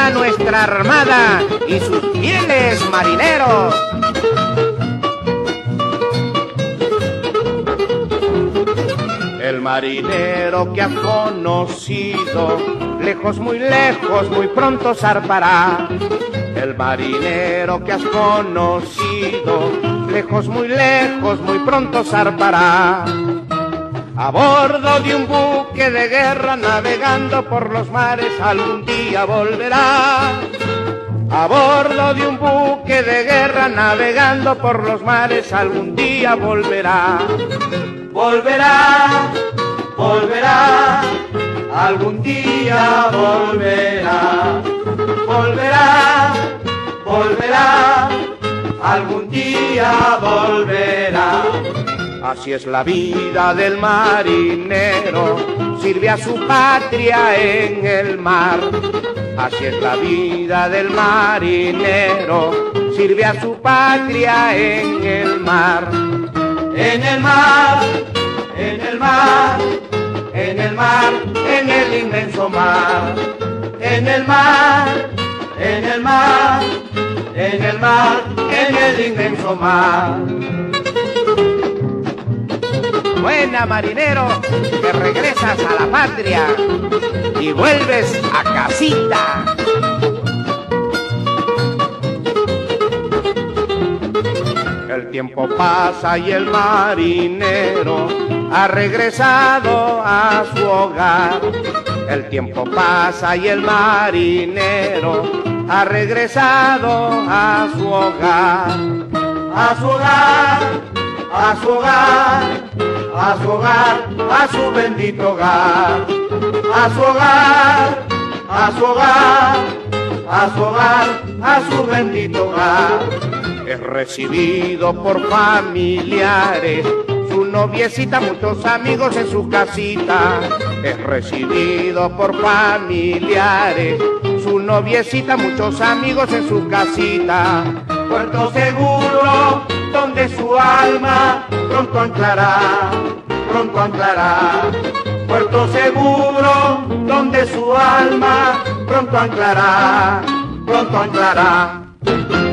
viva nuestra armada y sus fieles marineros. El marinero que has conocido, lejos, muy pronto zarpará. El marinero que has conocido, lejos, muy pronto zarpará. A bordo de un buque de guerra, navegando por los mares, algún día volverá. A bordo de un buque de guerra, navegando por los mares, algún día volverá. Volverá, volverá, algún día volverá. Volverá, volverá, algún día volverá. Así es la vida del marinero, sirve a su patria en el mar. Así es la vida del marinero, sirve a su patria en el mar. En el mar, en el mar, en el mar, en el inmenso mar. En el mar, en el mar, en el mar, en el inmenso mar. Buena, marinero, que regresas a la patria y vuelves a casita. El tiempo pasa y el marinero ha regresado a su hogar. El tiempo pasa y el marinero ha regresado a su hogar. A su hogar, a su hogar, a su hogar, a su bendito hogar. A su hogar, a su hogar, a su hogar, a su bendito hogar. Es recibido por familiares, su noviecita, muchos amigos en su casita. Es recibido por familiares, su noviecita, muchos amigos en su casita. Puerto seguro, donde su alma pronto anclará, pronto anclará. Puerto seguro, donde su alma pronto anclará, pronto anclará.